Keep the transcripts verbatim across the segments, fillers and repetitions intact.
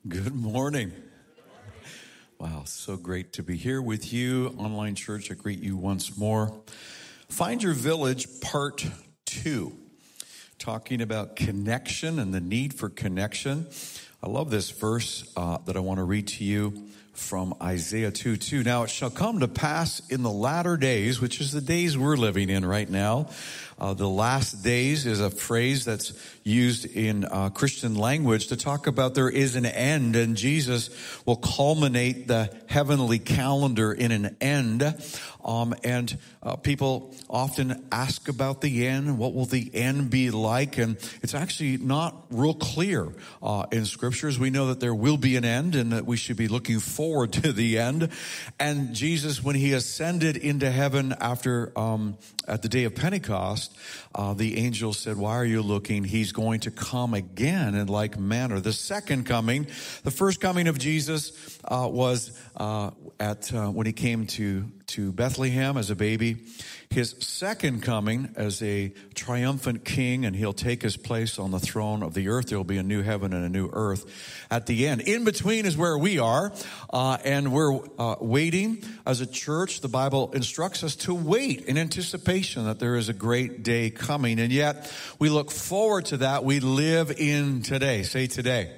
Good morning. Wow, so great to be here with you. Online church, I greet you once more. Find Your Village, part two, talking about connection and the need for connection. I love this verse uh, that I want to read to you from Isaiah two two. Now it shall come to pass in the latter days, which is the days we're living in right now. Uh, the last days is a phrase that's used in uh, Christian language to talk about there is an end, and Jesus will culminate the heavenly calendar in an end. Um, and uh, people often ask about the end. What will the end be like? And it's actually not real clear uh, in scriptures. We know that there will be an end and that we should be looking forward to the end. And Jesus, when he ascended into heaven after um, at the day of Pentecost, uh, the angel said, "Why are you looking? He's going to come again in like manner." The second coming, the first coming of Jesus uh, was uh, at uh, when he came to to Bethlehem as a baby. His second coming as a triumphant king, and he'll take his place on the throne of the earth. There will be a new heaven and a new earth at the end. In between is where we are, uh, and we're uh, waiting as a church. The Bible instructs us to wait in anticipation that there is a great day coming, and yet we look forward to that. We live in today. Say today.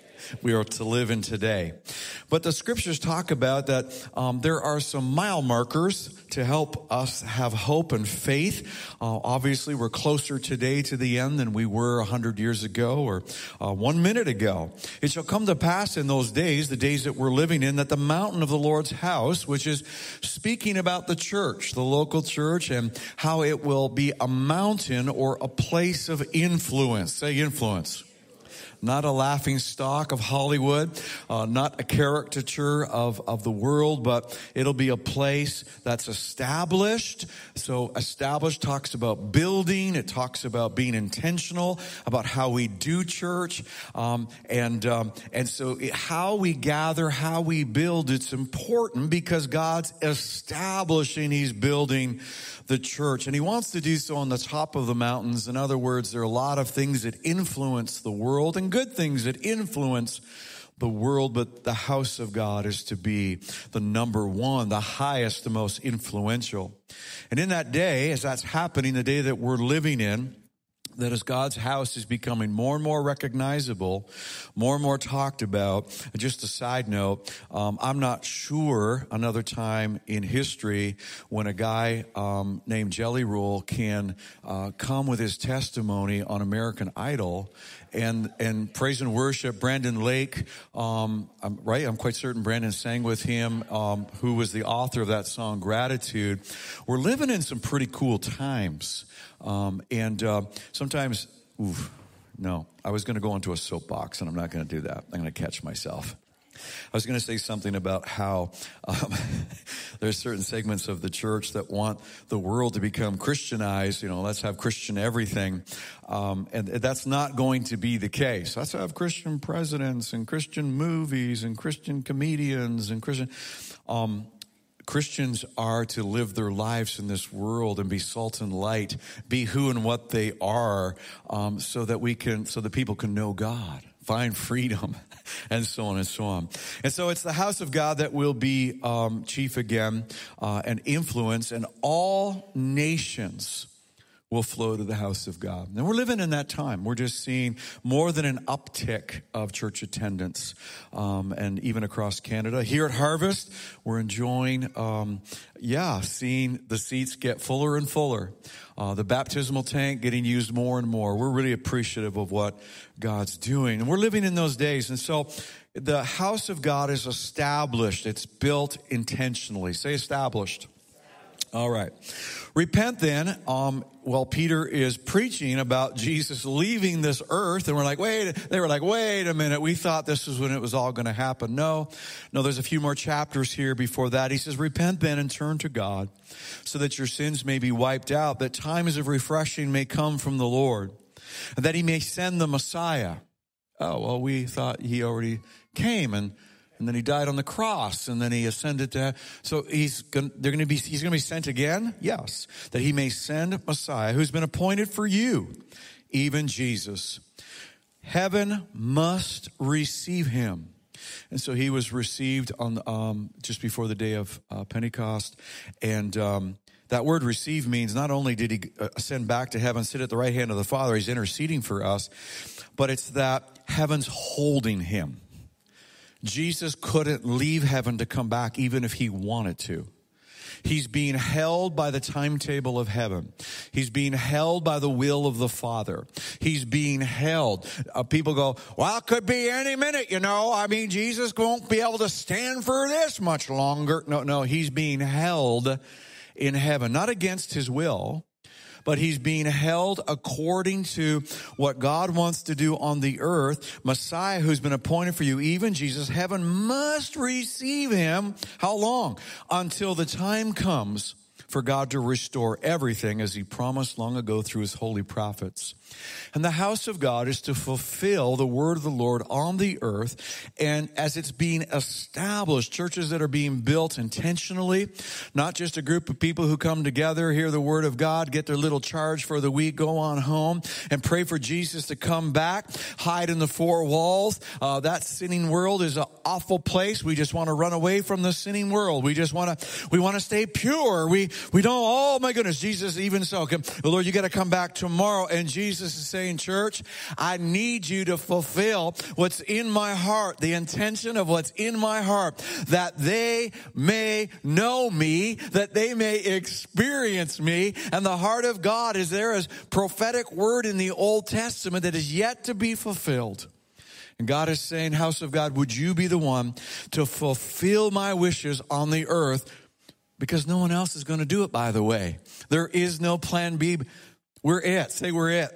We are to live in today. But the scriptures talk about that um, there are some mile markers to help us have hope and faith. Uh, obviously, we're closer today to the end than we were a hundred years ago or uh, one minute ago. It shall come to pass in those days, the days that we're living in, that the mountain of the Lord's house, which is speaking about the church, the local church, and how it will be a mountain or a place of influence. Say influence. Not a laughing stock of Hollywood, uh, not a caricature of, of the world, but it'll be a place that's established. So established talks about building. It talks about being intentional about how we do church. Um, and, um, and so it, how we gather, how we build, it's important because God's establishing, he's building the church. And he wants to do so on the top of the mountains. In other words, there are a lot of things that influence the world and good things that influence the world, but the house of God is to be the number one, the highest, the most influential. And in that day, as that's happening, the day that we're living in, that as God's house is becoming more and more recognizable, more and more talked about. Just a side note, um, I'm not sure another time in history when a guy um, named Jelly Roll can uh, come with his testimony on American Idol and and praise and worship. Brandon Lake, um, I'm, right? I'm quite certain Brandon sang with him, um, who was the author of that song, Gratitude. We're living in some pretty cool times. Um, and, uh, sometimes, oof, no, I was going to go into a soapbox and I'm not going to do that. I'm going to catch myself. I was going to say something about how, um, there's certain segments of the church that want the world to become Christianized. You know, let's have Christian everything. Um, and that's not going to be the case. Let's have Christian presidents and Christian movies and Christian comedians and Christian, um, Christians are to live their lives in this world and be salt and light, be who and what they are, um, so that we can, so that people can know God, find freedom, and so on and so on. And so it's the house of God that will be um, chief again, uh, and influence, and all nations will flow to the house of God. And we're living in that time. We're just seeing more than an uptick of church attendance, um, and even across Canada. Here at Harvest, we're enjoying, um, yeah, seeing the seats get fuller and fuller. Uh, the baptismal tank getting used more and more. We're really appreciative of what God's doing. And we're living in those days. And so the house of God is established. It's built intentionally. Say established. All right. Repent then, um, well, Peter is preaching about Jesus leaving this earth, and we're like, wait, they were like, wait a minute, we thought this was when it was all going to happen. No, no, there's a few more chapters here before that. He says, repent then and turn to God so that your sins may be wiped out, that times of refreshing may come from the Lord, and that he may send the Messiah. Oh, well, we thought he already came, and And then he died on the cross, and then he ascended to. So he's going. They're going to be. He's going to be sent again. Yes, that he may send Messiah, who's been appointed for you, even Jesus. Heaven must receive him. And so he was received on um, just before the day of uh, Pentecost. And um, that word receive means not only did he ascend back to heaven, sit at the right hand of the Father, he's interceding for us, but it's that heaven's holding him. Jesus couldn't leave heaven to come back even if he wanted to. He's being held by the timetable of heaven. He's being held by the will of the Father. He's being held. Uh, people go, well, it could be any minute, you know. I mean, Jesus won't be able to stand for this much longer. No, no, he's being held in heaven, not against his will, but he's being held according to what God wants to do on the earth. Messiah, who's been appointed for you, even Jesus, heaven must receive him. How long? Until the time comes for God to restore everything as he promised long ago through his holy prophets. And the house of God is to fulfill the word of the Lord on the earth. And as it's being established, churches that are being built intentionally, not just a group of people who come together, hear the word of God, get their little charge for the week, go on home, and pray for Jesus to come back, hide in the four walls. Uh, that sinning world is an awful place. We just want to run away from the sinning world. We just want to, we want to stay pure. We, we don't, oh my goodness, Jesus, even so, come, Lord, you got to come back tomorrow. And Jesus is saying, church, I need you to fulfill what's in my heart, the intention of what's in my heart, that they may know me, that they may experience me. And the heart of God is there as prophetic word in the Old Testament that is yet to be fulfilled. And God is saying, house of God, would you be the one to fulfill my wishes on the earth? Because no one else is going to do it, by the way. There is no plan B. We're it. Say we're it.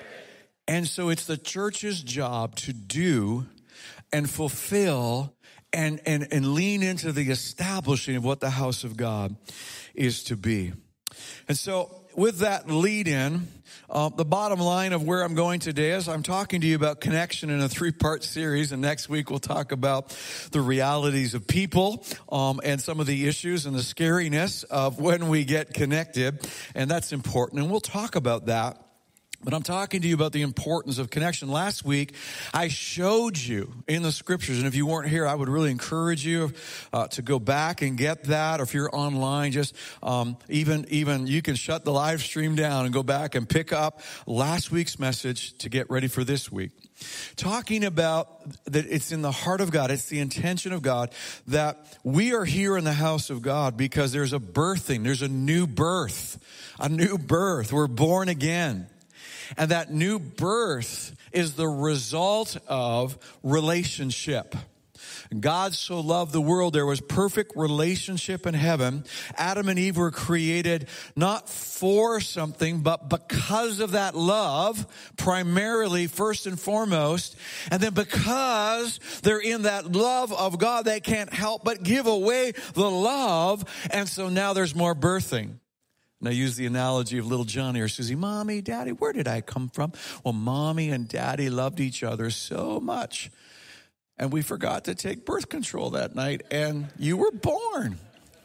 And so it's the church's job to do and fulfill and, and, and lean into the establishing of what the house of God is to be. And so with that lead in, uh, the bottom line of where I'm going today is I'm talking to you about connection in a three-part series. And next week we'll talk about the realities of people um, and some of the issues and the scariness of when we get connected. And that's important. And we'll talk about that. But I'm talking to you about the importance of connection. Last week, I showed you in the scriptures, and if you weren't here, I would really encourage you uh, to go back and get that. Or if you're online, just um, even even you can shut the live stream down and go back and pick up last week's message to get ready for this week. Talking about that it's in the heart of God, it's the intention of God that we are here in the house of God because there's a birthing, there's a new birth, a new birth. We're born again. And that new birth is the result of relationship. God so loved the world, there was perfect relationship in heaven. Adam and Eve were created not for something, but because of that love, primarily, first and foremost. And then because they're in that love of God, they can't help but give away the love. And so now there's more birthing. And I use the analogy of little Johnny or Susie. Mommy, Daddy, where did I come from? Well, Mommy and Daddy loved each other so much. And we forgot to take birth control that night. And you were born.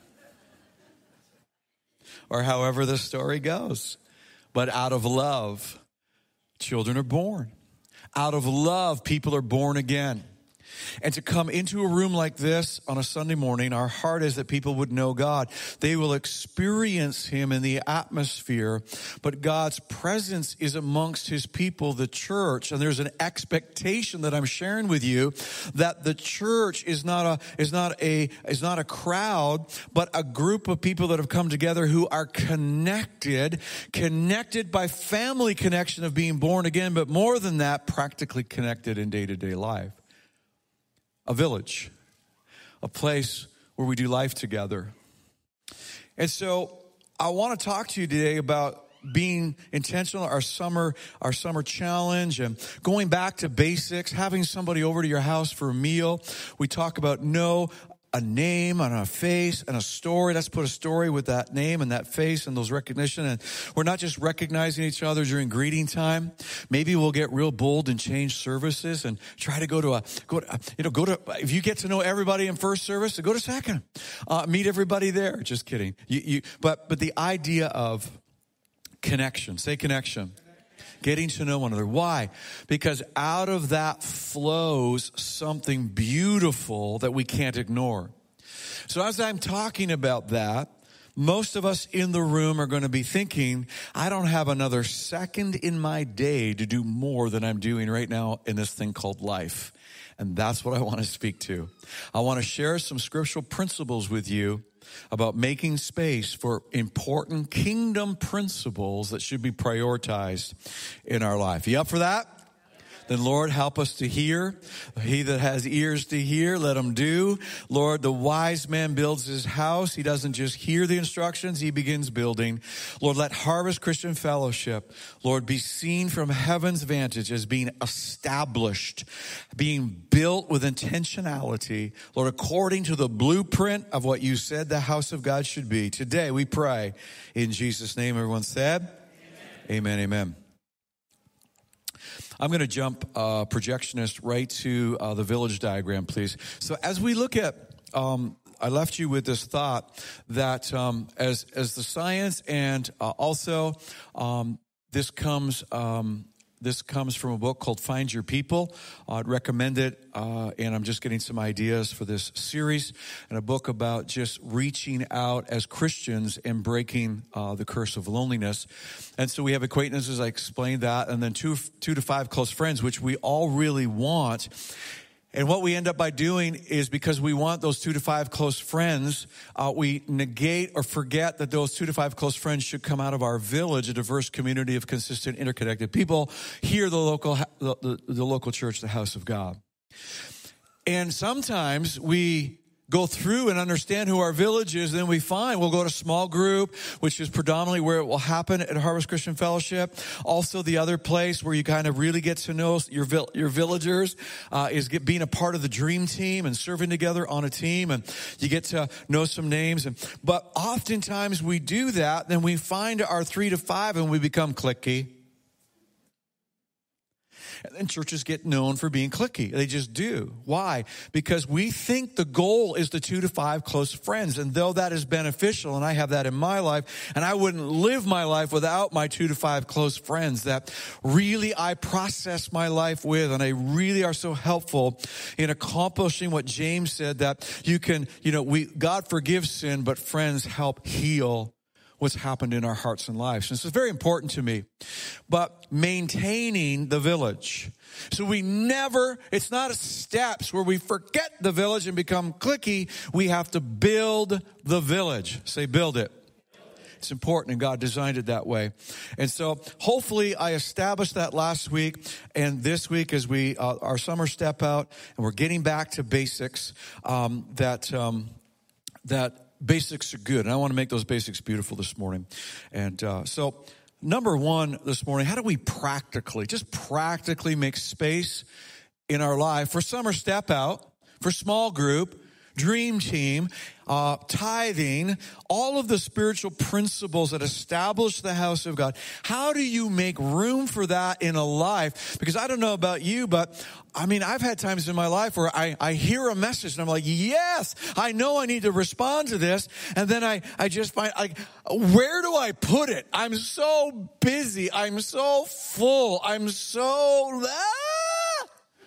Or however the story goes. But out of love, children are born. Out of love, people are born again. And to come into a room like this on a Sunday morning, our heart is that people would know God. They will experience him in the atmosphere, but God's presence is amongst his people, the church. And there's an expectation that I'm sharing with you that the church is not a, is not a, is not a crowd, but a group of people that have come together who are connected, connected by family connection of being born again, but more than that, practically connected in day-to-day life. A village, a place where we do life together. And so I want to talk to you today about being intentional, our summer, our summer challenge, and going back to basics, having somebody over to your house for a meal. We talk about know a name and a face and a story. Let's put a story with that name and that face and those recognition. And we're not just recognizing each other during greeting time. Maybe we'll get real bold and change services and try to go to a, go to, you know, go to, if you get to know everybody in first service, go to second. Uh, meet everybody there. Just kidding. You, you, but, but the idea of connection, say connection. Getting to know one another. Why? Because out of that flows something beautiful that we can't ignore. So as I'm talking about that, most of us in the room are going to be thinking, I don't have another second in my day to do more than I'm doing right now in this thing called life. And that's what I want to speak to. I want to share some scriptural principles with you about making space for important kingdom principles that should be prioritized in our life. You up for that? Then Lord, help us to hear. He that has ears to hear, let him do. Lord, the wise man builds his house. He doesn't just hear the instructions, he begins building. Lord, let Harvest Christian Fellowship, Lord, be seen from heaven's vantage as being established, being built with intentionality. Lord, according to the blueprint of what you said the house of God should be. Today we pray in Jesus' name. Everyone said, amen, amen. amen. I'm going to jump, uh, projectionist, right to uh, the village diagram, please. So as we look at, um, I left you with this thought that um, as as the science and uh, also um, this comes um, this comes from a book called Find Your People. I'd recommend it, uh, and I'm just getting some ideas for this series, and a book about just reaching out as Christians and breaking uh, the curse of loneliness. And so we have acquaintances, I explained that, and then two, two to five close friends, which we all really want. And what we end up by doing is because we want those two to five close friends, uh, we negate or forget that those two to five close friends should come out of our village, a diverse community of consistent, interconnected people, here the local, the, the, the local church, the house of God. And sometimes we go through and understand who our village is, then we find we'll go to small group, which is predominantly where it will happen at Harvest Christian Fellowship. Also, the other place where you kind of really get to know your your villagers uh, is get, being a part of the dream team and serving together on a team, and you get to know some names. And but oftentimes we do that, then we find our three to five, and we become cliquey. And then churches get known for being cliquey. They just do. Why? Because we think the goal is the two to five close friends. And though that is beneficial, and I have that in my life, and I wouldn't live my life without my two to five close friends that really I process my life with, and they really are so helpful in accomplishing what James said, that you can, you know, we God forgives sin, but friends help heal what's happened in our hearts and lives. And so it's very important to me. But maintaining the village. So we never, it's not a steps where we forget the village and become cliquey. We have to build the village. Say, build it. It's important, and God designed it that way. And so hopefully I established that last week, and this week as we, uh, our summer step out, and we're getting back to basics, um, that, um, that, basics are good, and I want to make those basics beautiful this morning. And uh, so, number one this morning, how do we practically, just practically make space in our life for summer step out, for small group, dream team, uh, tithing, all of the spiritual principles that establish the house of God? How do you make room for that in a life? Because I don't know about you, but I mean, I've had times in my life where I, I hear a message and I'm like, yes, I know I need to respond to this. And then I, I just find, like, where do I put it? I'm so busy. I'm so full. I'm so, ah!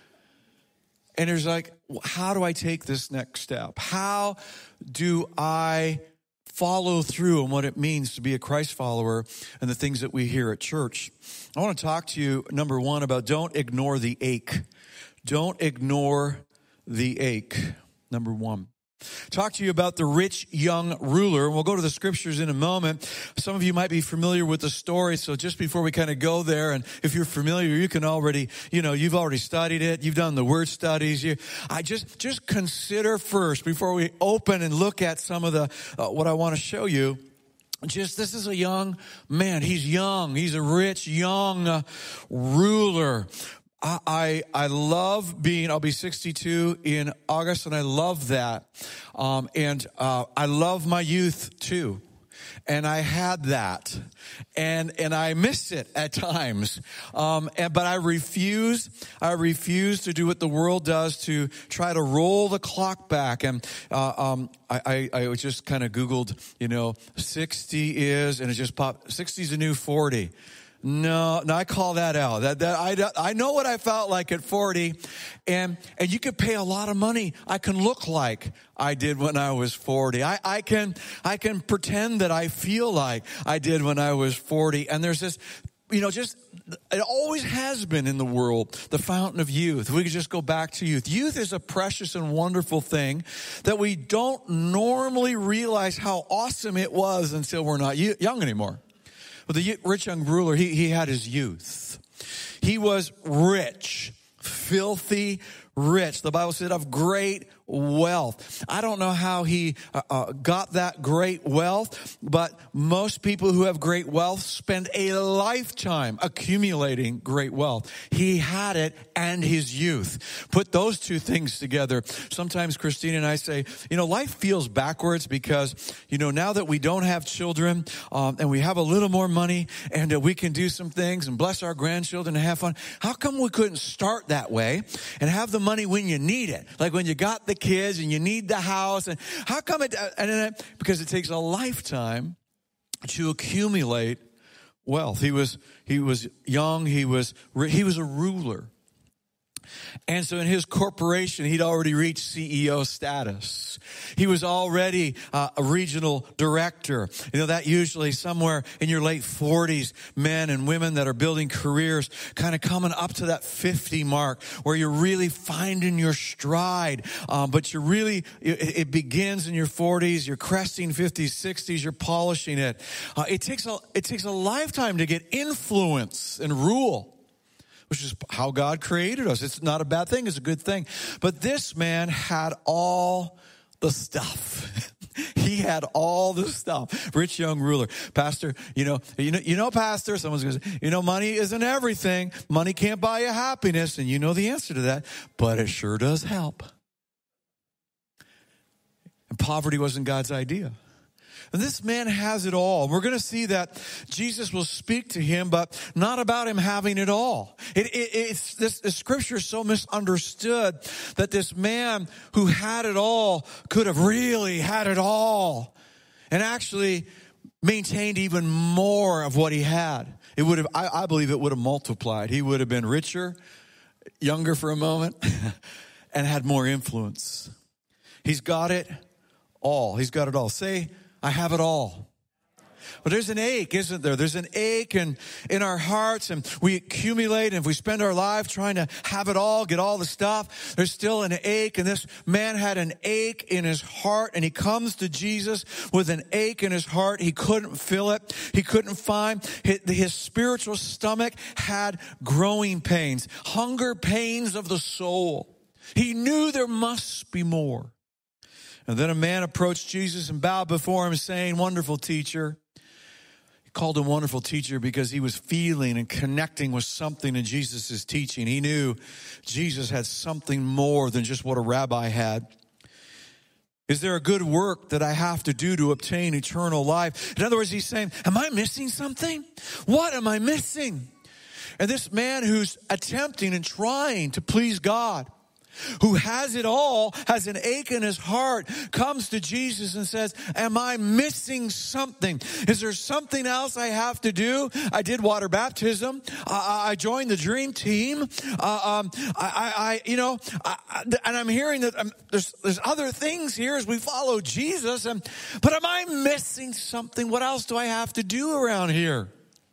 And there's like, how do I take this next step? How do I follow through on what it means to be a Christ follower and the things that we hear at church? I want to talk to you, number one, about don't ignore the ache. Don't ignore the ache, number one. Talk to you about the rich young ruler. We'll go to the scriptures in a moment. Some of you might be familiar with the story, so just before we kind of go there, and if you're familiar, you can already, you know, you've already studied it. You've done the word studies. You, I just, just consider first, before we open and look at some of the, uh, what I want to show you, just, this is a young man. He's young. He's a rich, young uh, ruler. I, I love being, I'll be sixty-two in August, and I love that. Um, and, uh, I love my youth too. And I had that. And, and I miss it at times. Um, and, but I refuse, I refuse to do what the world does, to try to roll the clock back. And, uh, um, I, I, I just kind of Googled, you know, sixty is, and it just popped, sixty is a new forty. No, no, I call that out. That, that I, I know what I felt like at forty, and and you could pay a lot of money. I can look like I did when I was forty. I, I can I can pretend that I feel like I did when I was forty. And there's this, you know, just it always has been in the world, the fountain of youth. We could just go back to youth. Youth is a precious and wonderful thing that we don't normally realize how awesome it was until we're not young anymore. But the rich young ruler, he, he had his youth. He was rich, filthy rich. The Bible said of great wealth. I don't know how he uh, uh, got that great wealth, but most people who have great wealth spend a lifetime accumulating great wealth. He had it and his youth. Put those two things together. Sometimes Christine and I say, you know, life feels backwards because, you know, now that we don't have children um, and we have a little more money and uh, we can do some things and bless our grandchildren and have fun, how come we couldn't start that way and have the money when you need it? Like when you got the kids and you need the house, and how come it, and it, because it takes a lifetime to accumulate wealth. He was, he was young. He was, he was a ruler. And so in his corporation, he'd already reached C E O status. He was already uh, a regional director. You know, that usually somewhere in your late forties, men and women that are building careers, kind of coming up to that fifty mark where you're really finding your stride. Um, but you're really, it, it begins in your forties, you're cresting fifties, sixties, you're polishing it. Uh, it takes a, it takes a lifetime to get influence and rule, which is how God created us. It's not a bad thing. It's a good thing. But this man had all the stuff. He had all the stuff. Rich young ruler. Pastor, you know, you know, you know, pastor, someone's going to say, you know, money isn't everything. Money can't buy you happiness. And you know the answer to that. But it sure does help. And poverty wasn't God's idea. And this man has it all. We're going to see that Jesus will speak to him, but not about him having it all. It, it, it's this, this scripture is so misunderstood that this man who had it all could have really had it all and actually maintained even more of what he had. It would have, I, I believe it would have multiplied. He would have been richer, younger for a moment, and had more influence. He's got it all. He's got it all. Say, I have it all. But there's an ache, isn't there? There's an ache in, in our hearts, and we accumulate, and if we spend our life trying to have it all, get all the stuff, there's still an ache. And this man had an ache in his heart, and he comes to Jesus with an ache in his heart. He couldn't fill it. He couldn't find. His, his spiritual stomach had growing pains, hunger pains of the soul. He knew there must be more. And then a man approached Jesus and bowed before him, saying, "Wonderful teacher." He called him wonderful teacher because he was feeling and connecting with something in Jesus' teaching. He knew Jesus had something more than just what a rabbi had. Is there a good work that I have to do to obtain eternal life? In other words, he's saying, am I missing something? What am I missing? And this man who's attempting and trying to please God, who has it all, has an ache in his heart, comes to Jesus and says, am I missing something? Is there something else I have to do? I did water baptism. I, I joined the dream team. Uh, um, I, I, you know, I, I, and I'm hearing that um, there's, there's other things here as we follow Jesus. And, but am I missing something? What else do I have to do around here?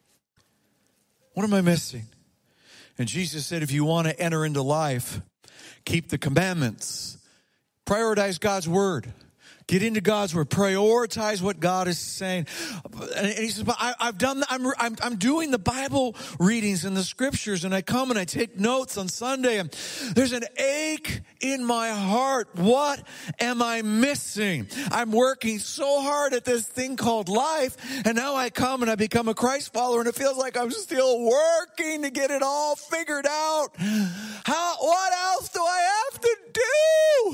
What am I missing? And Jesus said, if you want to enter into life, keep the commandments. Prioritize God's word. Get into God's word. Prioritize what God is saying. And he says, but I, I've done, I'm, I'm, I'm doing the Bible readings and the scriptures, and I come and I take notes on Sunday, and there's an ache in my heart. What am I missing? I'm working so hard at this thing called life, and now I come and I become a Christ follower, and it feels like I'm still working to get it all figured out. How, what else do I have to do?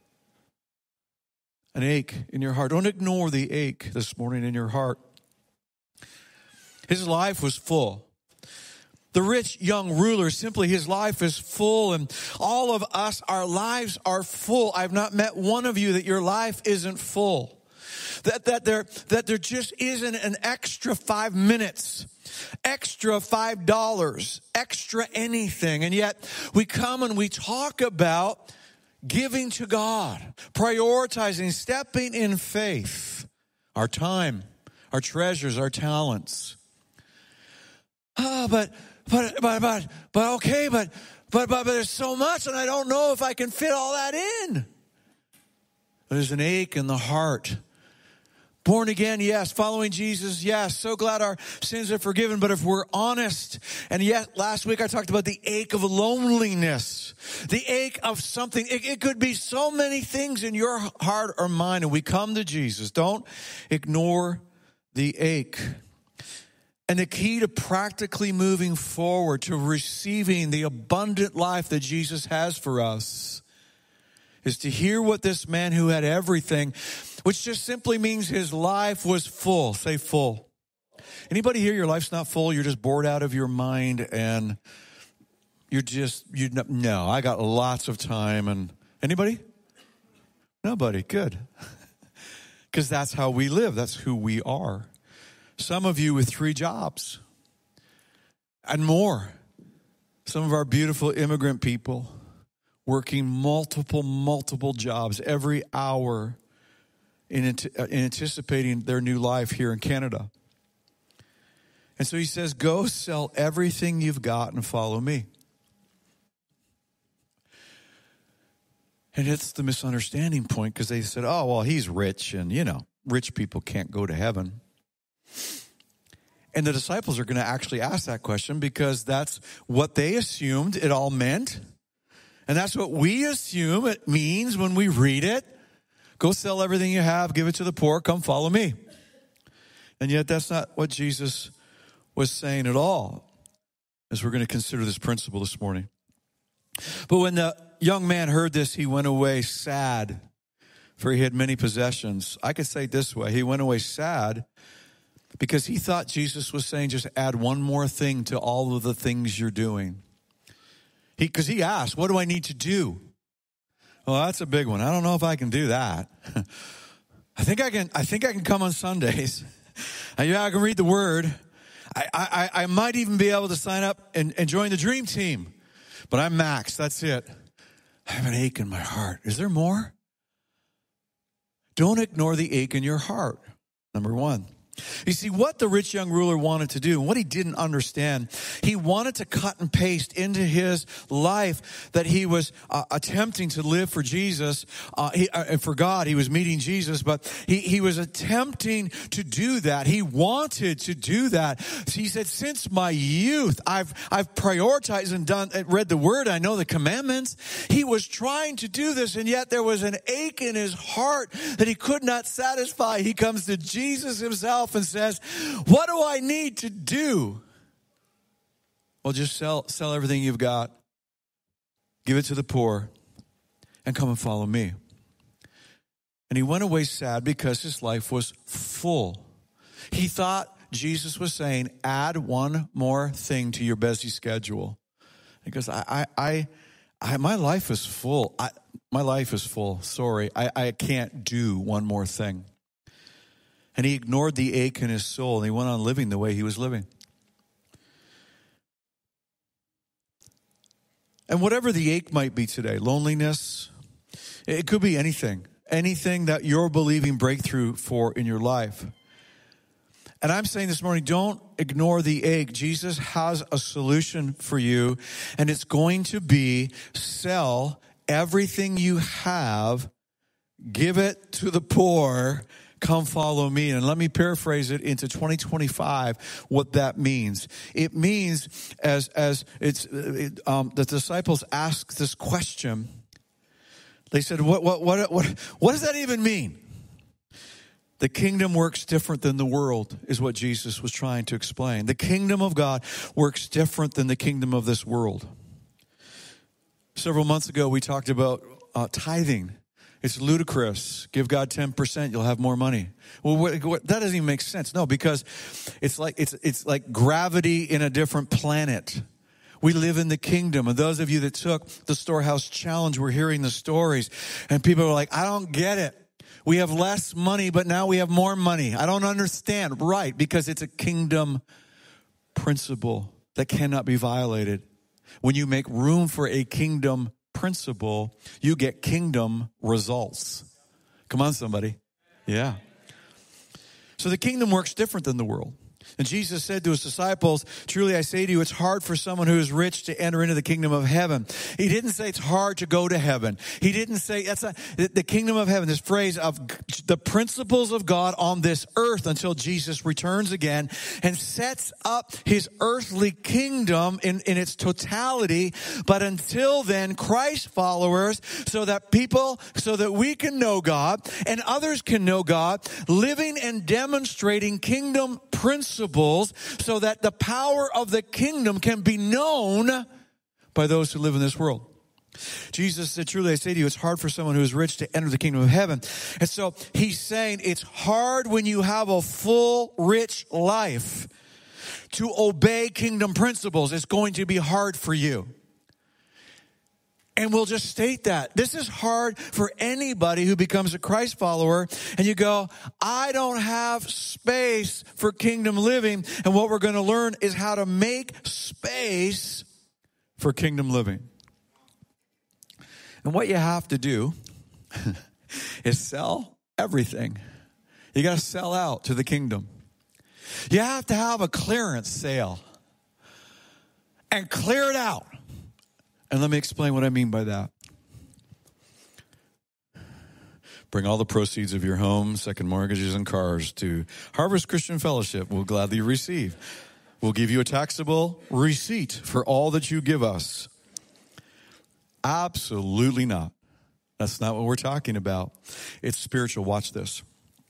An ache in your heart. Don't ignore the ache this morning in your heart. His life was full. The rich young ruler, simply his life is full, and all of us, our lives are full. I've not met one of you that your life isn't full. That, that, there, that there just isn't an extra five minutes, extra five dollars, extra anything. And yet we come and we talk about giving to God, prioritizing, stepping in faith, our time, our treasures, our talents. Ah, oh, but, but, but, but, but, okay, but, but, but, but there's so much and I don't know if I can fit all that in. There's an ache in the heart. Born again, yes. Following Jesus, yes. So glad our sins are forgiven. But if we're honest, and yet last week I talked about the ache of loneliness, the ache of something. It, it could be so many things in your heart or mind, and we come to Jesus. Don't ignore the ache. And the key to practically moving forward, to receiving the abundant life that Jesus has for us, is to hear what this man who had everything, which just simply means his life was full. Say full. Anybody here, your life's not full? You're just bored out of your mind and you're just, you no, I got lots of time. And anybody? Nobody. Good. Because that's how we live. That's who we are. Some of you with three jobs and more. Some of our beautiful immigrant people working multiple, multiple jobs every hour in, in anticipating their new life here in Canada. And so he says, go sell everything you've got and follow me. And it's the misunderstanding point because they said, oh, well, he's rich and, you know, rich people can't go to heaven. And the disciples are going to actually ask that question because that's what they assumed it all meant. And that's what we assume it means when we read it. Go sell everything you have, give it to the poor, come follow me. And yet that's not what Jesus was saying at all, as we're going to consider this principle this morning. But when the young man heard this, he went away sad, for he had many possessions. I could say it this way. He went away sad because he thought Jesus was saying, just add one more thing to all of the things you're doing. He, because he asked, what do I need to do? Well, that's a big one. I don't know if I can do that. I think I can, I think I can come on Sundays. Yeah, I can read the word. I, I, I might even be able to sign up and, and join the dream team. But I'm maxed. That's it. I have an ache in my heart. Is there more? Don't ignore the ache in your heart. Number one. You see, what the rich young ruler wanted to do, and what he didn't understand, he wanted to cut and paste into his life that he was uh, attempting to live for Jesus, uh, he, uh, for God. He was meeting Jesus, but he, he was attempting to do that. He wanted to do that. So he said, since my youth, I've I've prioritized and done, and read the word. I know the commandments. He was trying to do this, and yet there was an ache in his heart that he could not satisfy. He comes to Jesus himself and says, what do I need to do? Well, just sell sell everything you've got, give it to the poor, and come and follow me. And he went away sad because his life was full. He thought Jesus was saying, add one more thing to your busy schedule. Because I, I, I, I my life is full. I, my life is full. Sorry, I, I can't do one more thing. And he ignored the ache in his soul, and he went on living the way he was living. And whatever the ache might be today, loneliness, it could be anything, anything that you're believing breakthrough for in your life. And I'm saying this morning, don't ignore the ache. Jesus has a solution for you, and it's going to be sell everything you have, give it to the poor, come follow me. And let me paraphrase it into twenty twenty-five, what that means. It means as as it's it, um, the disciples asked this question. They said, what, what, what, what, what does that even mean? The kingdom works different than the world, is what Jesus was trying to explain. The kingdom of God works different than the kingdom of this world. Several months ago, we talked about uh, tithing. It's ludicrous. Give God ten percent, you'll have more money. Well, what, what, that doesn't even make sense. No, because it's like it's it's like gravity in a different planet. We live in the kingdom. And those of you that took the Storehouse Challenge were hearing the stories. And people are like, I don't get it. We have less money, but now we have more money. I don't understand. Right, because it's a kingdom principle that cannot be violated. When you make room for a kingdom principle, you get kingdom results. Come on, somebody. Yeah. So the kingdom works different than the world. And Jesus said to his disciples, truly I say to you, it's hard for someone who is rich to enter into the kingdom of heaven. He didn't say it's hard to go to heaven. He didn't say, that's not, the kingdom of heaven, this phrase of the principles of God on this earth until Jesus returns again and sets up his earthly kingdom in, in its totality. But until then, Christ followers, so that people, so that we can know God and others can know God, living and demonstrating kingdom principles so that the power of the kingdom can be known by those who live in this world. Jesus said, truly I say to you, it's hard for someone who is rich to enter the kingdom of heaven. And so he's saying it's hard when you have a full, rich life to obey kingdom principles. It's going to be hard for you. And we'll just state that. This is hard for anybody who becomes a Christ follower. And you go, I don't have space for kingdom living. And what we're going to learn is how to make space for kingdom living. And what you have to do is sell everything. You got to sell out to the kingdom. You have to have a clearance sale and clear it out. And let me explain what I mean by that. Bring all the proceeds of your home, second mortgages, and cars to Harvest Christian Fellowship. We'll gladly receive. We'll give you a taxable receipt for all that you give us. Absolutely not. That's not what we're talking about. It's spiritual. Watch this.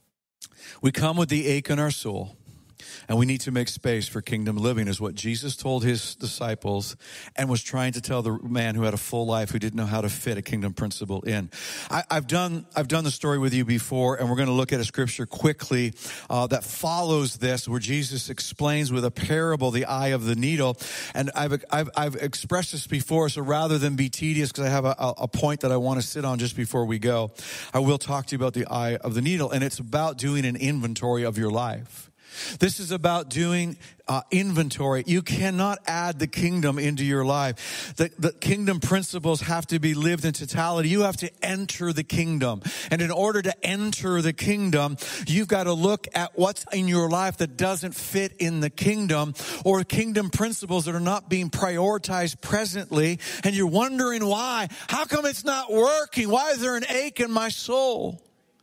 We come with the ache in our soul. And we need to make space for kingdom living is what Jesus told his disciples and was trying to tell the man who had a full life who didn't know how to fit a kingdom principle in. I, I've done I've done the story with you before, and we're going to look at a scripture quickly uh, that follows this, where Jesus explains with a parable the eye of the needle. And I've I've, I've expressed this before, so rather than be tedious, because I have a, a point that I want to sit on just before we go, I will talk to you about the eye of the needle, and it's about doing an inventory of your life. This is about doing uh, inventory. You cannot add the kingdom into your life. The, the kingdom principles have to be lived in totality. You have to enter the kingdom. And in order to enter the kingdom, you've got to look at what's in your life that doesn't fit in the kingdom, or kingdom principles that are not being prioritized presently. And you're wondering why. How come it's not working? Why is there an ache in my soul?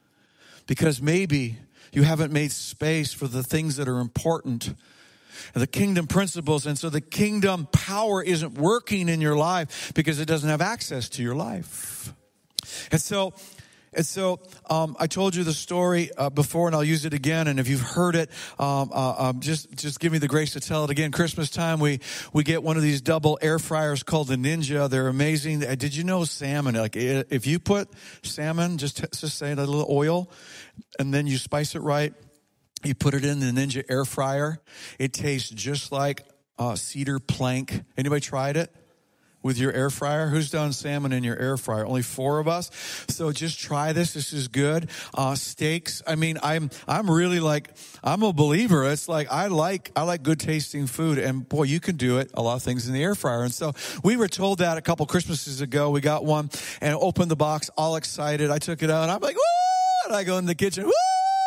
Because maybe you haven't made space for the things that are important, and the kingdom principles. And so the kingdom power isn't working in your life because it doesn't have access to your life. And so, and so um, I told you the story uh, before, and I'll use it again. And if you've heard it, um, uh, um, just just give me the grace to tell it again. Christmas time, we we get one of these double air fryers called the Ninja. They're amazing. Did you know salmon? Like if you put salmon, just just say a little oil, and then you spice it right, you put it in the Ninja air fryer. It tastes just like uh, cedar plank. Anybody tried it with your air fryer? Who's done salmon in your air fryer? Only four of us. So just try this. This is good. Uh, steaks. I mean, I'm I'm really like I'm a believer. It's like I like I like good tasting food, and boy, you can do it. A lot of things in the air fryer. And so we were told that a couple Christmases ago. We got one and opened the box, all excited. I took it out, and I'm like, woo! And I go in the kitchen, woo!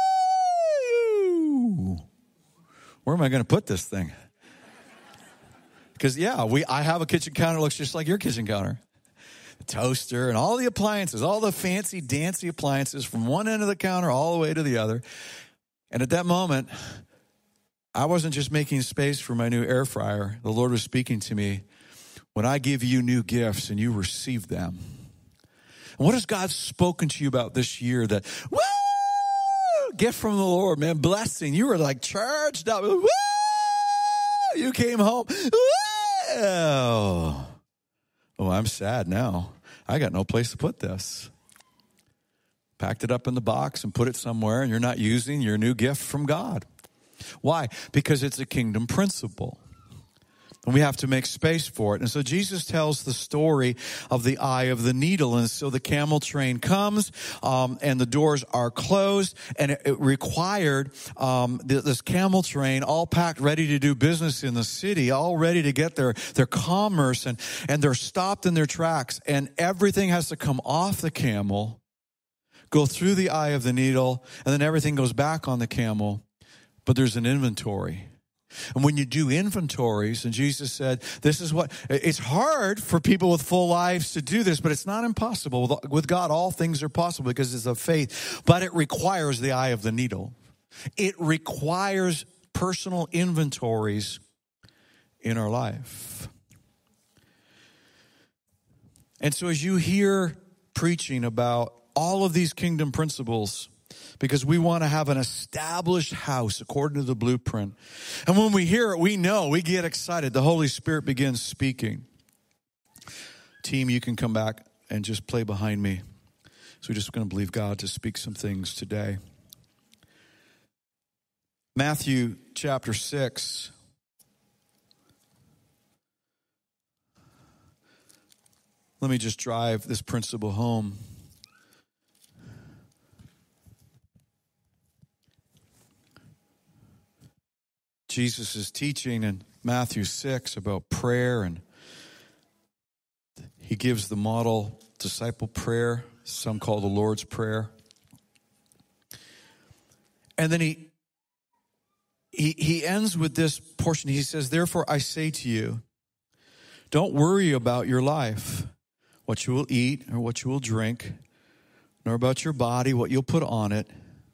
Where am I going to put this thing? Because, yeah, we I have a kitchen counter that looks just like your kitchen counter. The toaster and all the appliances, all the fancy, dancy appliances from one end of the counter all the way to the other. And at that moment, I wasn't just making space for my new air fryer. The Lord was speaking to me. When I give you new gifts and you receive them, and what has God spoken to you about this year that, woo, gift from the Lord, man, blessing. You were like charged up. Woo, you came home. Woo. Oh, I'm sad now. I got no place to put this. Packed it up in the box and put it somewhere, and you're not using your new gift from God. Why? Because it's a kingdom principle. And we have to make space for it. And so Jesus tells the story of the eye of the needle. And so the camel train comes, um, and the doors are closed, and it, it required um, th- this camel train all packed, ready to do business in the city, all ready to get their, their commerce, and, and they're stopped in their tracks, and everything has to come off the camel, go through the eye of the needle, and then everything goes back on the camel. But there's an inventory. And when you do inventories, and Jesus said, this is what, it's hard for people with full lives to do this, but it's not impossible. With God, all things are possible because it's of faith, but it requires the eye of the needle. It requires personal inventories in our life. And so as you hear preaching about all of these kingdom principles, because we want to have an established house according to the blueprint. And when we hear it, we know, we get excited. The Holy Spirit begins speaking. Team, you can come back and just play behind me. So we're just going to believe God to speak some things today. Matthew chapter six. Let me just drive this principle home. Jesus is teaching in Matthew six about prayer, and he gives the model disciple prayer, some call the Lord's Prayer. And then he, he, he ends with this portion. He says, therefore I say to you, don't worry about your life, what you will eat or what you will drink, nor about your body, what you'll put on it.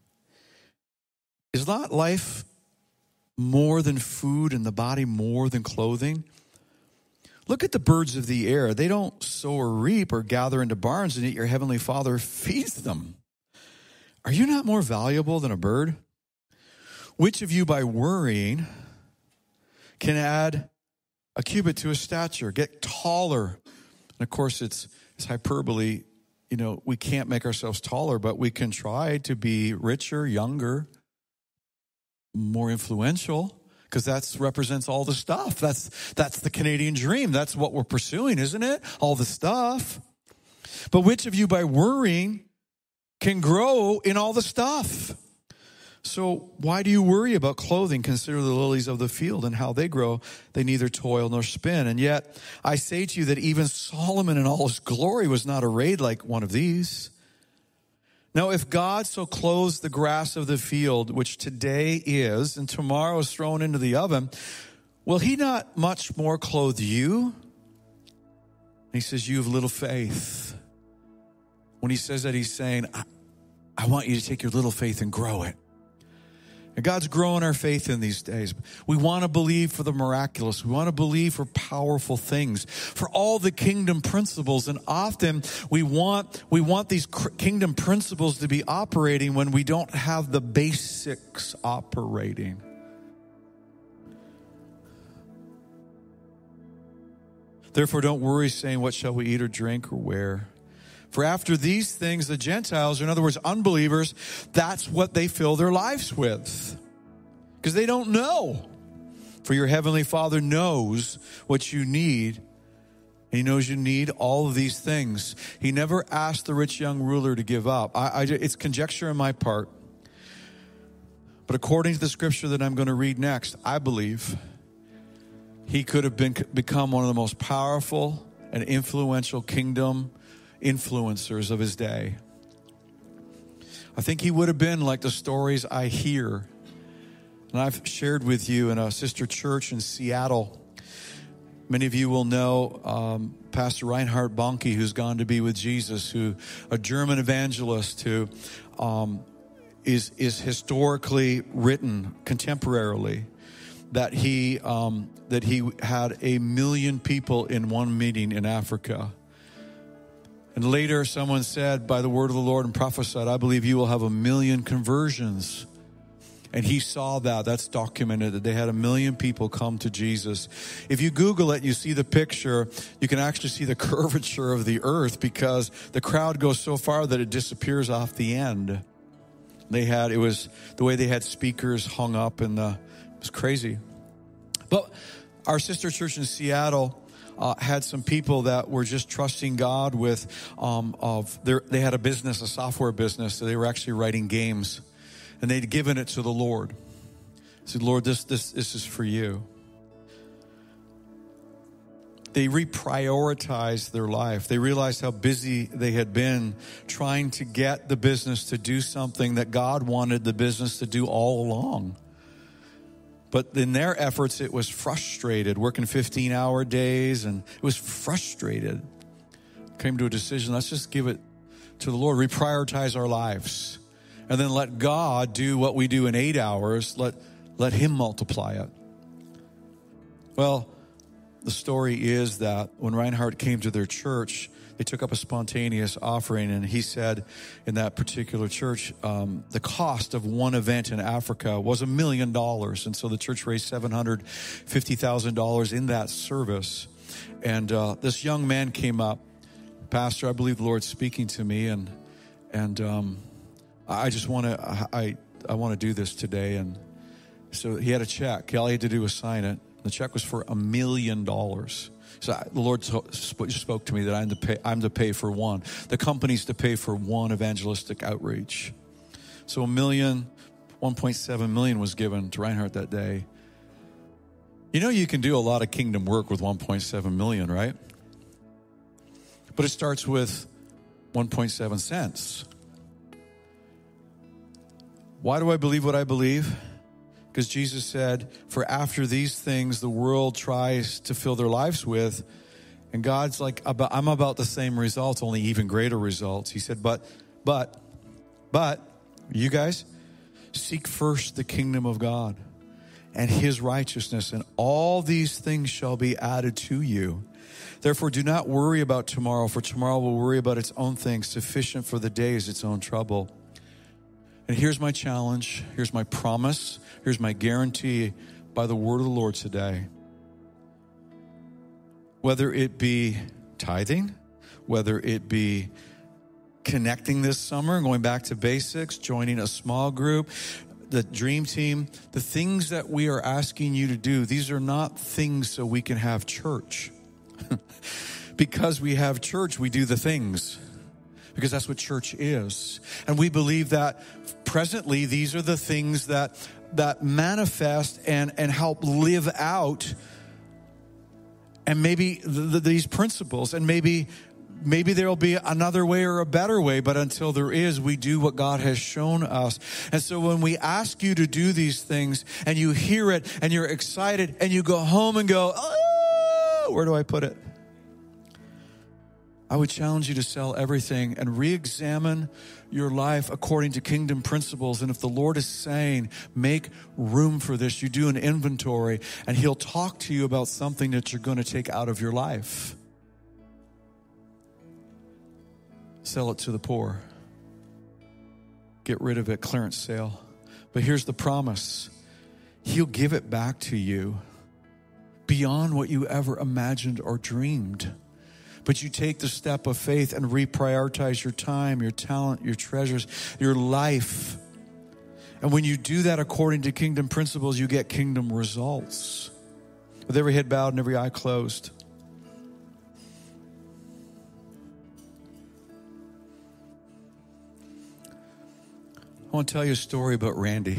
Is not life more than food and the body more than clothing? Look at the birds of the air. They don't sow or reap or gather into barns, and yet your heavenly Father feeds them. Are you not more valuable than a bird? Which of you by worrying can add a cubit to his stature, get taller? And of course, it's, it's hyperbole. You know, we can't make ourselves taller, but we can try to be richer, younger, more influential, because that represents all the stuff. That's that's the Canadian dream. That's what we're pursuing, isn't it? All the stuff. But which of you by worrying can grow in all the stuff? So why do you worry about clothing? Consider the lilies of the field and how they grow. They neither toil nor spin. And yet I say to you that even Solomon in all his glory was not arrayed like one of these. Now, if God so clothes the grass of the field, which today is, and tomorrow is thrown into the oven, will he not much more clothe you? And he says, you have little faith. When he says that, he's saying, I, I want you to take your little faith and grow it. And God's growing our faith in these days. We want to believe for the miraculous. We want to believe for powerful things, for all the kingdom principles. And often we want, we want these kingdom principles to be operating when we don't have the basics operating. Therefore, don't worry saying, what shall we eat or drink or wear? For after these things, the Gentiles, or in other words, unbelievers, that's what they fill their lives with. Because they don't know. For your heavenly Father knows what you need. And he knows you need all of these things. He never asked the rich young ruler to give up. I, I, it's conjecture on my part. But according to the scripture that I'm going to read next, I believe he could have been become one of the most powerful and influential kingdom influencers of his day. I think he would have been like the stories I hear. And I've shared with you in a sister church in Seattle. Many of you will know um, Pastor Reinhard Bonnke, who's gone to be with Jesus, who a German evangelist who um, is is historically written contemporarily that he um, that he had a million people in one meeting in Africa. And later someone said, by the word of the Lord, and prophesied, I believe you will have a million conversions. And he saw that. That's documented, that they had a million people come to Jesus. If you Google it, you see the picture, you can actually see the curvature of the earth because the crowd goes so far that it disappears off the end. They had, it was the way they had speakers hung up, and the, it was crazy. But our sister church in Seattle uh, had some people that were just trusting God with, um, of their, they had a business, a software business. So they were actually writing games, and they'd given it to the Lord. I said, Lord, this, this, this is for you. They reprioritized their life. They realized how busy they had been trying to get the business to do something that God wanted the business to do all along. But in their efforts, it was frustrated, working fifteen-hour days, and it was frustrated. Came to a decision, let's just give it to the Lord, reprioritize our lives, and then let God do what we do in eight hours. Let, let Him multiply it. Well, the story is that when Reinhard came to their church, they took up a spontaneous offering, and he said in that particular church, um, the cost of one event in Africa was a million dollars. And so the church raised seven hundred fifty thousand dollars in that service. And uh, this young man came up, Pastor, I believe the Lord's speaking to me, and and um, I just want to I I want to do this today. And so he had a check. All he had to do was sign it. The check was for a million dollars. So the Lord spoke to me that I'm to pay, I'm to pay for one. The company's to pay for one evangelistic outreach. So a million, one point seven million was given to Reinhard that day. You know, you can do a lot of kingdom work with one point seven million, right? But it starts with one point seven cents. Why do I believe what I believe? Because Jesus said, for after these things the world tries to fill their lives with, and God's like, I'm about the same results, only even greater results. He said, but, but, but, you guys, seek first the kingdom of God and His righteousness, and all these things shall be added to you. Therefore, do not worry about tomorrow, for tomorrow will worry about its own things. Sufficient for the day is its own trouble. And here's my challenge. Here's my promise. Here's my guarantee by the word of the Lord today. Whether it be tithing, whether it be connecting this summer, going back to basics, joining a small group, the dream team, the things that we are asking you to do, these are not things so we can have church. Because we have church, we do the things. Because that's what church is. And we believe that presently these are the things that that manifest and, and help live out and maybe the, the, these principles. And maybe maybe there will be another way or a better way, but until there is, we do what God has shown us. And so when we ask you to do these things and you hear it and you're excited and you go home and go, oh, where do I put it? I would challenge you to sell everything and re-examine your life according to kingdom principles. And if the Lord is saying, make room for this, you do an inventory, and He'll talk to you about something that you're going to take out of your life. Sell it to the poor. Get rid of it, clearance sale. But here's the promise. He'll give it back to you beyond what you ever imagined or dreamed. But you take the step of faith and reprioritize your time, your talent, your treasures, your life. And when you do that according to kingdom principles, you get kingdom results. With every head bowed and every eye closed. I want to tell you a story about Randy.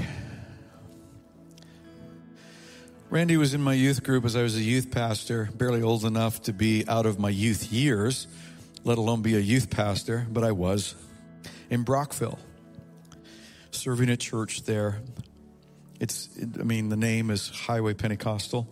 Randy was in my youth group as I was a youth pastor, barely old enough to be out of my youth years, let alone be a youth pastor, but I was, in Brockville, serving at church there. It's, I mean, the name is Highway Pentecostal.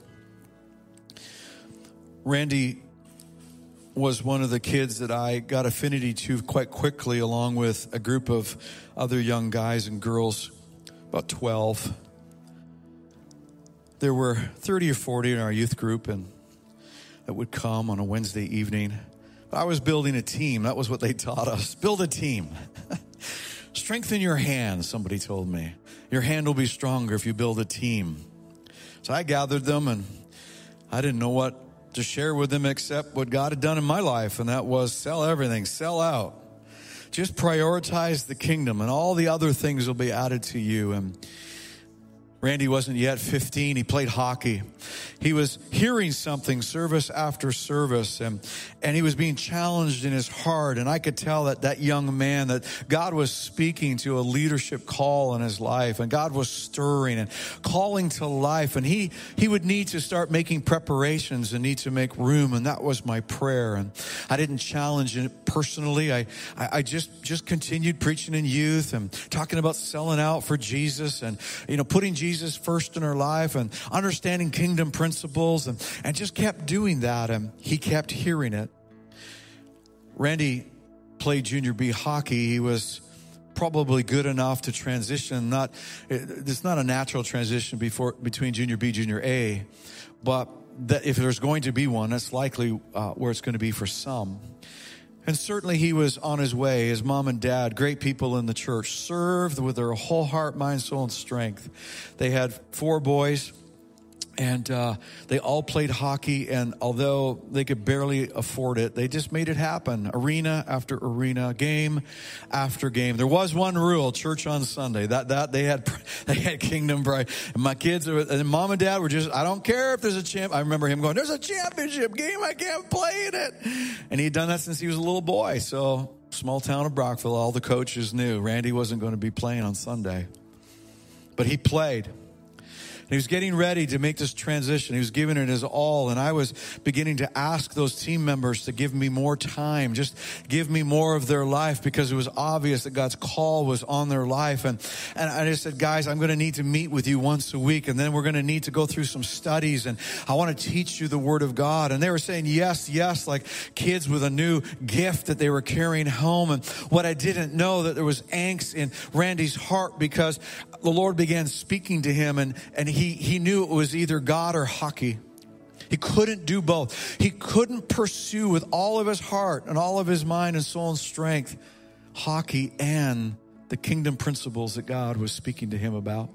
Randy was one of the kids that I got affinity to quite quickly, along with a group of other young guys and girls, about twelve. There were thirty or forty in our youth group, and that would come on a Wednesday evening. I was building a team. That was what they taught us. Build a team. Strengthen your hand, somebody told me. Your hand will be stronger if you build a team. So I gathered them, and I didn't know what to share with them except what God had done in my life, and that was sell everything, sell out. Just prioritize the kingdom, and all the other things will be added to you. And Randy wasn't yet fifteen. He played hockey. He was hearing something service after service, and, and he was being challenged in his heart. And I could tell that that young man, that God was speaking to a leadership call in his life, and God was stirring and calling to life. And he, he would need to start making preparations and need to make room. And that was my prayer. And I didn't challenge it personally. I, I, I just, just continued preaching in youth and talking about selling out for Jesus and, you know, putting Jesus Jesus first in our life and understanding kingdom principles, and, and just kept doing that, and he kept hearing it. Randy played junior B hockey. He was probably good enough to transition. Not, it's not a natural transition before between junior B, junior A, but that if there's going to be one, that's likely uh, where it's going to be for some. And certainly he was on his way. His mom and dad, great people in the church, served with their whole heart, mind, soul, and strength. They had four boys, and uh, they all played hockey. And although they could barely afford it, they just made it happen. Arena after arena, game after game. There was one rule: church on Sunday. That that they had they had Kingdom Pride. And my kids and mom and dad were just, I don't care if there's a champ. I remember him going, "There's a championship game. I can't play in it." And he'd done that since he was a little boy. So small town of Brockville, all the coaches knew Randy wasn't going to be playing on Sunday, but he played. He was getting ready to make this transition. He was giving it his all. And I was beginning to ask those team members to give me more time, just give me more of their life, because it was obvious that God's call was on their life. And, and I just said, guys, I'm going to need to meet with you once a week. And then we're going to need to go through some studies. And I want to teach you the Word of God. And they were saying yes, yes, like kids with a new gift that they were carrying home. And what I didn't know, that there was angst in Randy's heart, because the Lord began speaking to him, and, and he, he knew it was either God or hockey. He couldn't do both. He couldn't pursue with all of his heart and all of his mind and soul and strength hockey and the kingdom principles that God was speaking to him about.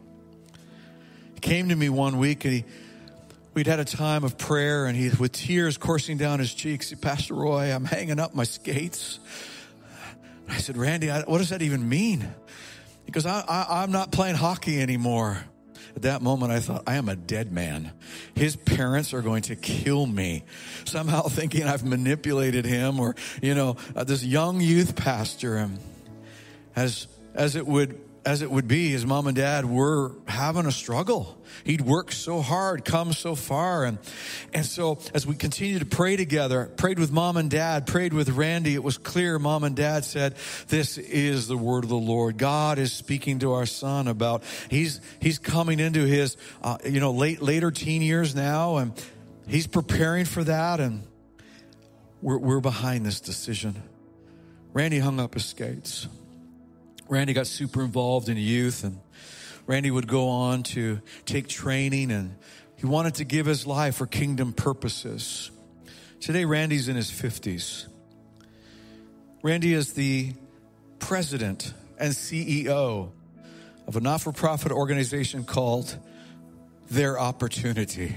He came to me one week, and he, we'd had a time of prayer, and he, with tears coursing down his cheeks, he said, "Pastor Roy, I'm hanging up my skates." I said, "Randy, I, what does that even mean?" He goes, I, I, I'm not playing hockey anymore. At that moment, I thought, I am a dead man. His parents are going to kill me, somehow thinking I've manipulated him, or, you know, uh, this young youth pastor. And as, as it would, as it would be, his mom and dad were having a struggle. He'd worked so hard, come so far. And, and so as we continued to pray together, prayed with mom and dad, prayed with Randy, it was clear mom and dad said, this is the word of the Lord. God is speaking to our son about, he's, he's coming into his, uh, you know, late, later teen years now, and he's preparing for that. And we're, we're behind this decision. Randy hung up his skates. Randy got super involved in youth, and Randy would go on to take training, and he wanted to give his life for kingdom purposes. Today, Randy's in his fifties. Randy is the president and C E O of a not-for-profit organization called Their Opportunity.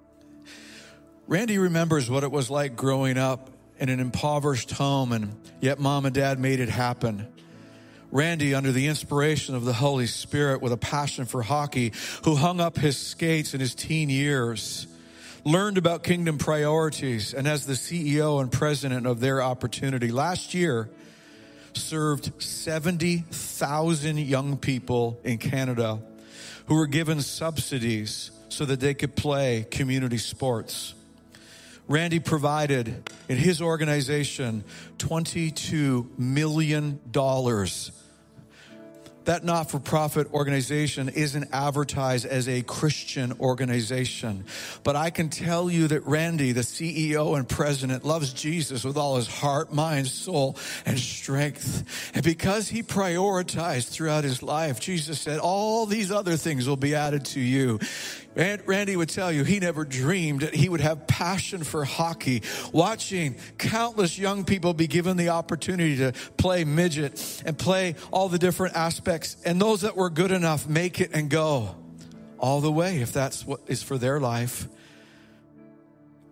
Randy remembers what it was like growing up in an impoverished home, and yet mom and dad made it happen. Randy, under the inspiration of the Holy Spirit, with a passion for hockey, who hung up his skates in his teen years, learned about kingdom priorities, and as the C E O and president of Their Opportunity, last year served seventy thousand young people in Canada who were given subsidies so that they could play community sports. Randy provided in his organization twenty-two million dollars. That not-for-profit organization isn't advertised as a Christian organization. But I can tell you that Randy, the C E O and president, loves Jesus with all his heart, mind, soul, and strength. And because he prioritized throughout his life, Jesus said, all these other things will be added to you. And Randy would tell you he never dreamed that he would have passion for hockey, watching countless young people be given the opportunity to play midget and play all the different aspects. And those that were good enough make it and go all the way, if that's what is for their life.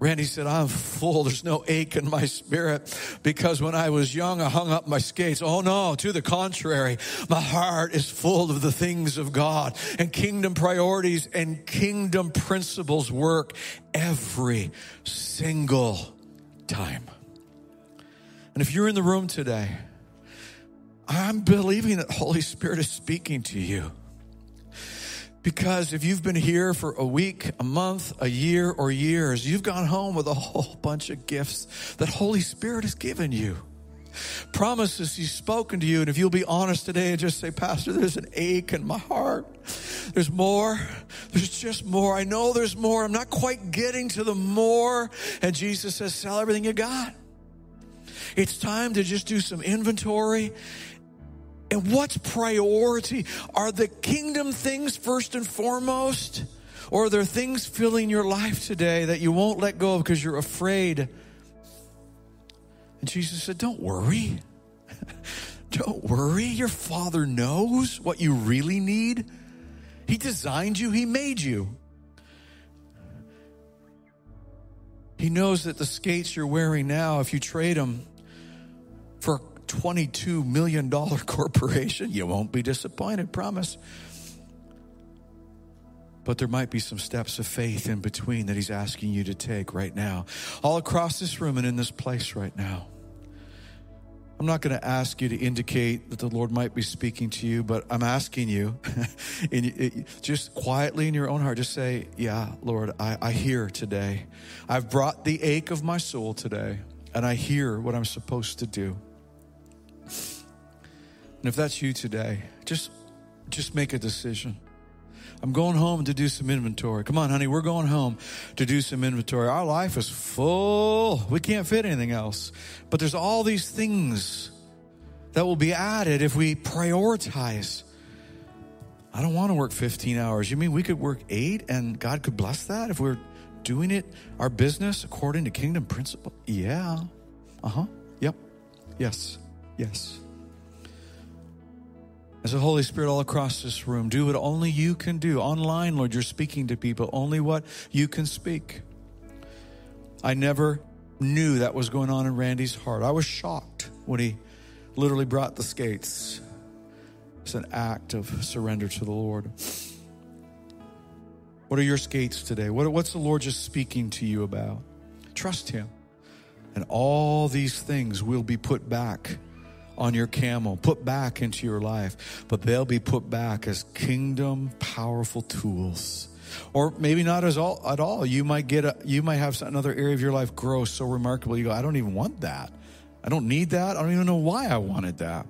Randy said, I'm full. There's no ache in my spirit because when I was young, I hung up my skates. Oh no, to the contrary, my heart is full of the things of God, and kingdom priorities and kingdom principles work every single time. And if you're in the room today, I'm believing that Holy Spirit is speaking to you. Because if you've been here for a week, a month, a year, or years, you've gone home with a whole bunch of gifts that Holy Spirit has given you. Promises He's spoken to you. And if you'll be honest today and just say, Pastor, there's an ache in my heart. There's more. There's just more. I know there's more. I'm not quite getting to the more. And Jesus says, sell everything you got. It's time to just do some inventory. And what's priority? Are the kingdom things first and foremost? Or are there things filling your life today that you won't let go of because you're afraid? And Jesus said, don't worry. Don't worry. Your Father knows what you really need. He designed you. He made you. He knows that the skates you're wearing now, if you trade them for twenty-two million dollars corporation, you won't be disappointed, promise. But there might be some steps of faith in between that He's asking you to take right now. All across this room and in this place right now. I'm not going to ask you to indicate that the Lord might be speaking to you, but I'm asking you, in, just quietly in your own heart, just say, yeah, Lord, I, I hear today. I've brought the ache of my soul today, and I hear what I'm supposed to do. And if that's you today, just, just make a decision. I'm going home to do some inventory. Come on, honey, we're going home to do some inventory. Our life is full. We can't fit anything else. But there's all these things that will be added if we prioritize. I don't want to work fifteen hours. You mean we could work eight and God could bless that if we're doing it, our business, according to kingdom principle? Yeah. Uh-huh. Yep. Yes. Yes. As the Holy Spirit all across this room, do what only you can do. Online, Lord, you're speaking to people, only what you can speak. I never knew that was going on in Randy's heart. I was shocked when he literally brought the skates. It's an act of surrender to the Lord. What are your skates today? What, what's the Lord just speaking to you about? Trust Him. And all these things will be put back on your camel, put back into your life, but they'll be put back as kingdom powerful tools. Or maybe not as all at all. You might get a, you might have another area of your life grow so remarkable. You go, I don't even want that. I don't need that. I don't even know why I wanted that.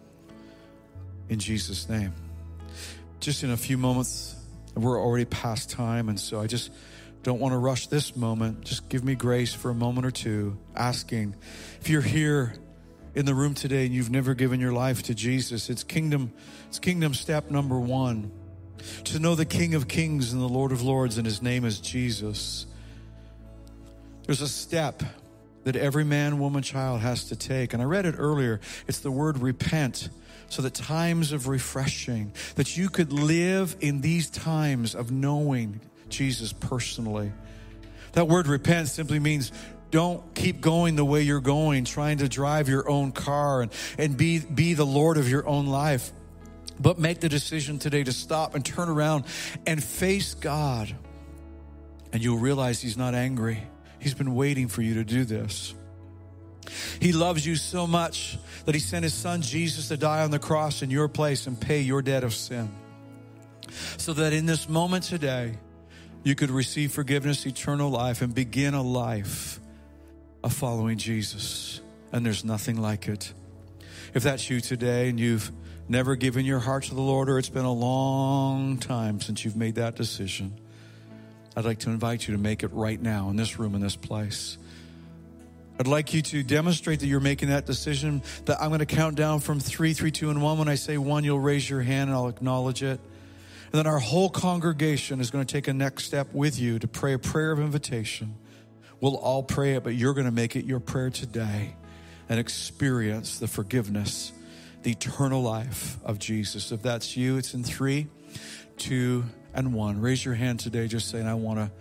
In Jesus' name. Just in a few moments, we're already past time, and so I just don't want to rush this moment. Just give me grace for a moment or two, asking if you're here in the room today and you've never given your life to Jesus. It's kingdom, it's kingdom step number one. To know the King of Kings and the Lord of Lords, and His name is Jesus. There's a step that every man, woman, child has to take. And I read it earlier. It's the word repent. So that times of refreshing, that you could live in these times of knowing Jesus personally. That word repent simply means don't keep going the way you're going, trying to drive your own car and, and be, be the Lord of your own life. But make the decision today to stop and turn around and face God. And you'll realize He's not angry. He's been waiting for you to do this. He loves you so much that He sent His Son Jesus to die on the cross in your place and pay your debt of sin. So that in this moment today, you could receive forgiveness, eternal life, and begin a life of following Jesus. And there's nothing like it. If that's you today and you've never given your heart to the Lord, or it's been a long time since you've made that decision, I'd like to invite you to make it right now in this room, in this place. I'd like you to demonstrate that you're making that decision. That I'm going to count down from three, three, two, and one. When I say one, you'll raise your hand and I'll acknowledge it. And then our whole congregation is going to take a next step with you to pray a prayer of invitation. We'll all pray it, but you're going to make it your prayer today and experience the forgiveness, the eternal life of Jesus. If that's you, it's in three, two, and one. Raise your hand today just saying, I want to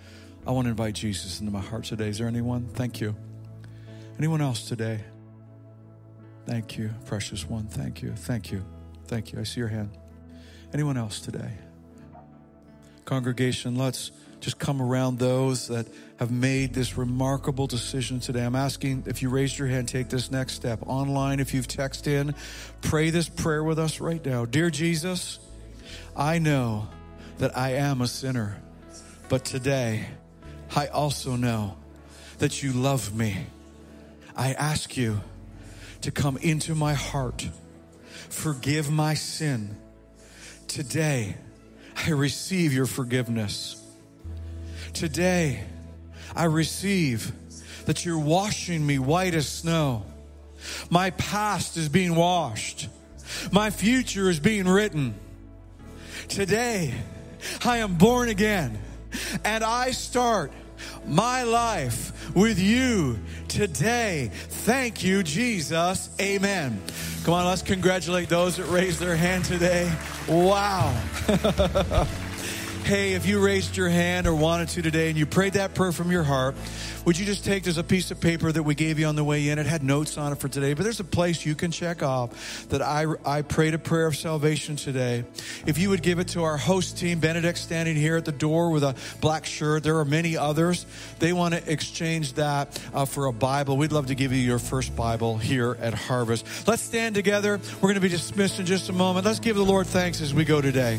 I want to invite Jesus into my heart today. Is there anyone? Thank you. Anyone else today? Thank you, precious one. Thank you. Thank you. Thank you. I see your hand. Anyone else today? Congregation, let's just come around those that have made this remarkable decision today. I'm asking if you raised your hand, take this next step. Online, if you've texted in, pray this prayer with us right now. Dear Jesus, I know that I am a sinner, but today I also know that you love me. I ask you to come into my heart, forgive my sin. Today, I receive your forgiveness. Today, I receive that you're washing me white as snow. My past is being washed. My future is being written. Today, I am born again, and I start my life with you today. Thank you, Jesus. Amen. Come on, let's congratulate those that raised their hand today. Wow. Hey, if you raised your hand or wanted to today and you prayed that prayer from your heart, would you just take, there's a piece of paper that we gave you on the way in. It had notes on it for today, but there's a place you can check off that I, I prayed a prayer of salvation today. If you would give it to our host team, Benedict standing here at the door with a black shirt. There are many others. They want to exchange that uh, for a Bible. We'd love to give you your first Bible here at Harvest. Let's stand together. We're going to be dismissed in just a moment. Let's give the Lord thanks as we go today.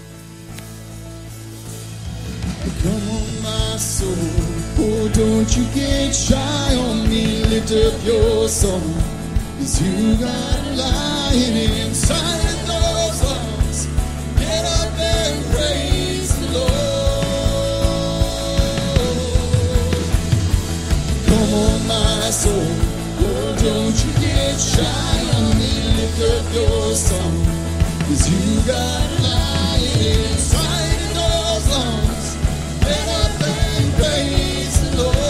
Come on, my soul, oh, don't you get shy on me. Lift up your song, 'cause you got a lion inside of those lungs. Get up and praise the Lord. Come on, my soul, oh, don't you get shy on me. Lift up your song, 'cause you got a lion inside of those lungs. Get up and praise the Lord.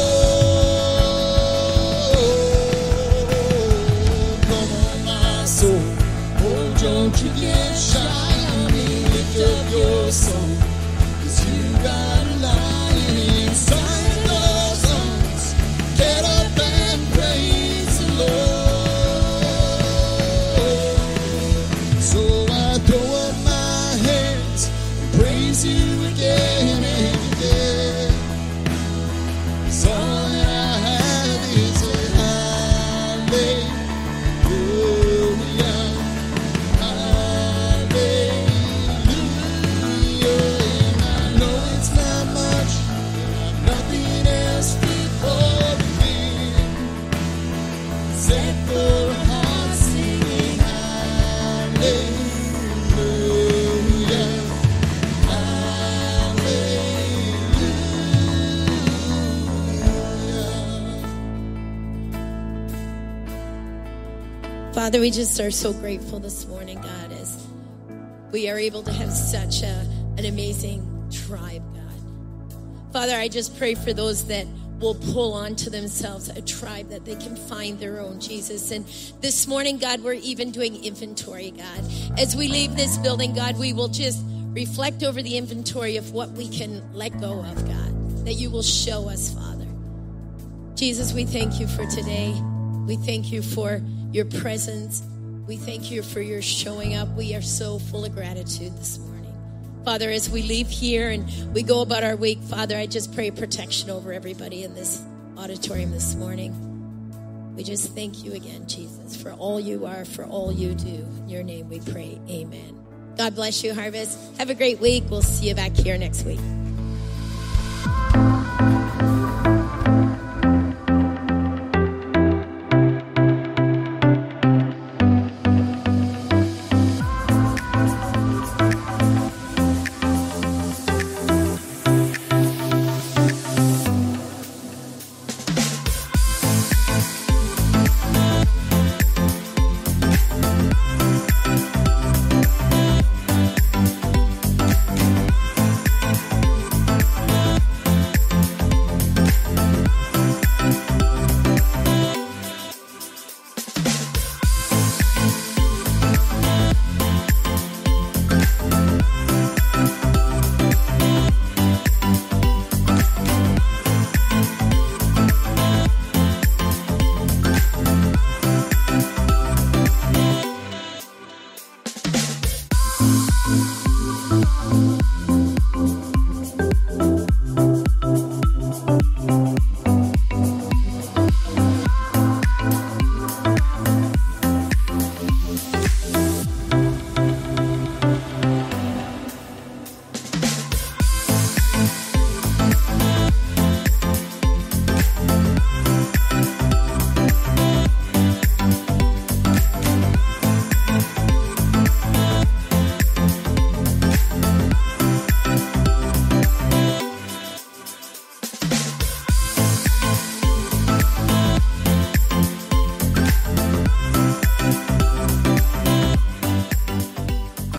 Come on, my soul, oh, don't you get shy on me. Lift up your song, 'cause you got a lion inside of those lungs. Get up and praise the Lord. So I throw up my hands and praise you again. Father, we just are so grateful this morning, God, as we are able to have such a, an amazing tribe, God. Father, I just pray for those that will pull onto themselves a tribe that they can find their own, Jesus. And this morning, God, we're even doing inventory, God. As we leave this building, God, we will just reflect over the inventory of what we can let go of, God, that you will show us, Father. Jesus, we thank you for today. We thank you for your presence. We thank you for your showing up. We are so full of gratitude this morning. Father, as we leave here and we go about our week, Father, I just pray protection over everybody in this auditorium this morning. We just thank you again, Jesus, for all you are, for all you do. In your name we pray, amen. God bless you, Harvest. Have a great week. We'll see you back here next week. Thank you.